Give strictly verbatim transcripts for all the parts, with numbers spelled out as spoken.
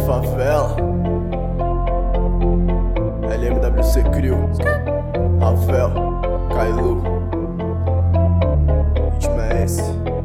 favela. L M W C Crew, Rafael, Kailu. O ritmo é esse.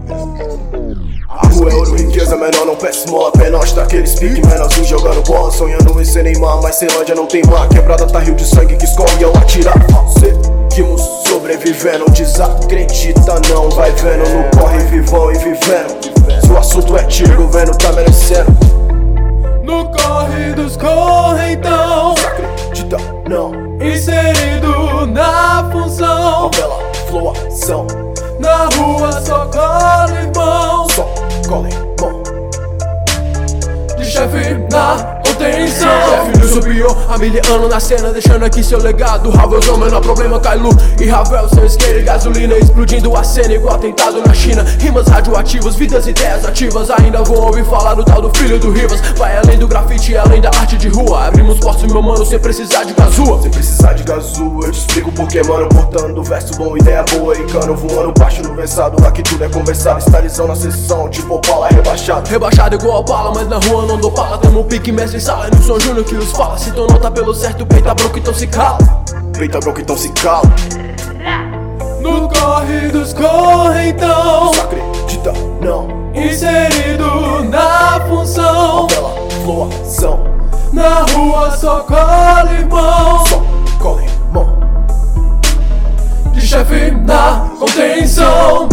A rua é ouro, riqueza, menor não peça esmola. Penalti daqueles pique, menorzinho jogando bola, sonhando em ser Neymar, mas Ceilândia não tem mar. Quebrada tá rio de sangue que escorre ao atirar. Seguimos sobrevivendo, desacredita não, vai vendo. No corre vivão e vivendo. Se o assunto é tiro, o governo tá merecendo. No corre dos correntão, desacredita não, inserido na função. Favela, flow, ação. Na rua só cola irmão, Só cola irmão. de chefe na contenção. Chefe do subiu há mil anos na cena, deixando aqui seu legado. Ravelzão, menor problema, Kailu e Ravel. Seu isqueiro e gasolina explodindo a cena igual atentado na China. Rimas radioativas, vidas e ideias ativas. Ainda vou ouvir falar do tal do filho do Rivas. Vai além do grafite, além da arte de rua. Abrimos postos, meu mano, sem precisar de gazua. Sem precisar de gazu, eu te explico porquê, mano. Portando verso bom, ideia boa e cano voando baixo no versado. Aqui tudo é conversado, estarizão na sessão, tipo Opala rebaixado. Rebaixado igual a bala, mas na rua não dou pala. Tamo pique, mestre sala, é no São Júnior que os fala. Se tu não tá pelo certo, peita bronca, então se cala. Peita bronca, então se cala. No corre dos correntão, Desacredita não, inserido na função. Favela, flow, ação. Na rua só cola irmão, Só cola irmão. de chefe na contenção.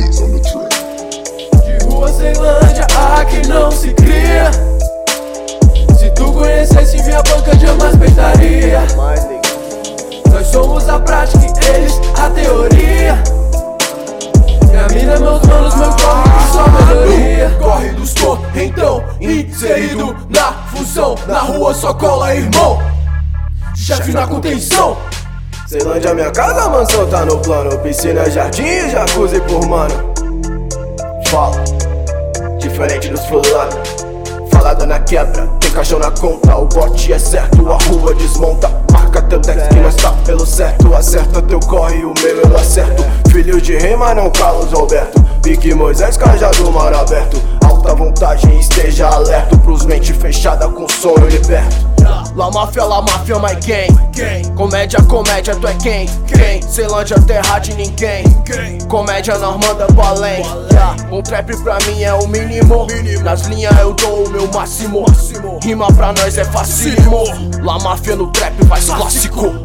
De rua Ceilândia, aqui não se cria. Se tu conhecesse minha banca, jamais peitaria. Mais ninguém. Nós somos a prática e eles a teoria. Minha mina, meus manos, meu corre que só melhoria. Corre dos correntão, inserido na função. Na rua só cola irmão, chefe na contenção. Ceilândia, minha casa, mansão tá no plano. Piscina, jardim, jacuzzi por mano. Fala, diferente dos fulano. Falada na quebra, tem caixão na conta. O bote é certo, a rua desmonta. Marca teu deck que nós tá pelo certo. Acerta teu corre, o meu eu acerto. Filho de rei, mas não Carlos Roberto. Pique Moisés, cajado, mar aberto. Alta vontade, esteja alerto. Pros mente fechada com sonho liberto. La máfia, la máfia, my gang. Comédia, comédia, tu é quem? Quem? Ceilândia, terra de ninguém. Comédia, nós manda pro além. Um trap pra mim é o mínimo. Nas linhas eu dou o meu máximo. Rima pra nós é facílimo. La máfia no trap faz clássico.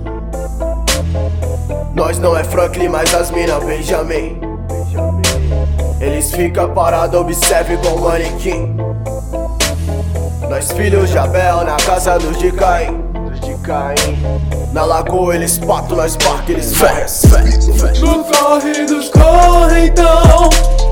Nós não é Franklin, mas as mina Benjamin. Eles ficam parados, observa igual manequim. Nós filhos de Abel, na casa dos de Caim. Na lagoa eles pato, nós barco, eles fé. No corre dos correntão,